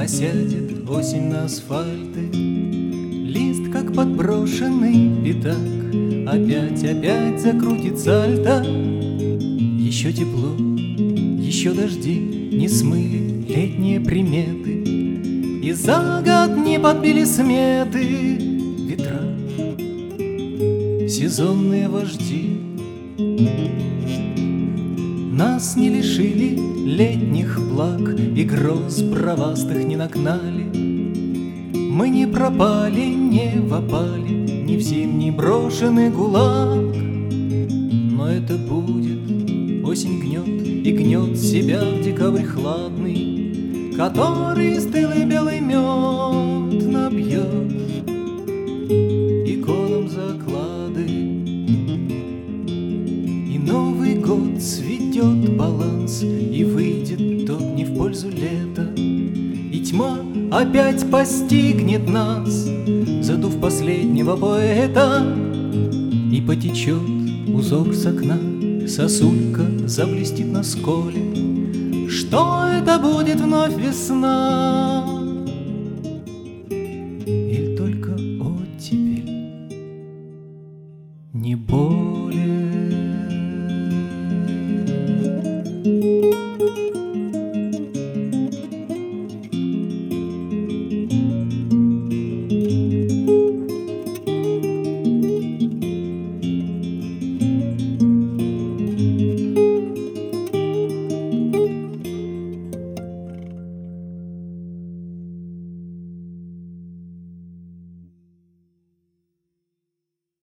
Осядет осень на асфальты, лист, как подброшенный пятак, опять закрутит сальто. Еще тепло, еще дожди не смыли летние приметы, и за год не подбили сметы ветра, сезонные вожди. Нас не лишили летних благ, и гроз бровастых не нагнали. Мы не пропали, не в опале, ни в зимний брошенный гулаг. Но это будет, осень гнет и гнет себя в декабрь хладный, который стылый белый мед набьет иконам заклады. И Новый год сведет баланс, и выйдет тот не в пользу лета, и тьма опять постигнет нас, задув последнего поэта. И потечет узор с окна, сосулька заблестит на сколе. Что это будет вновь весна? Или только оттепель, не более?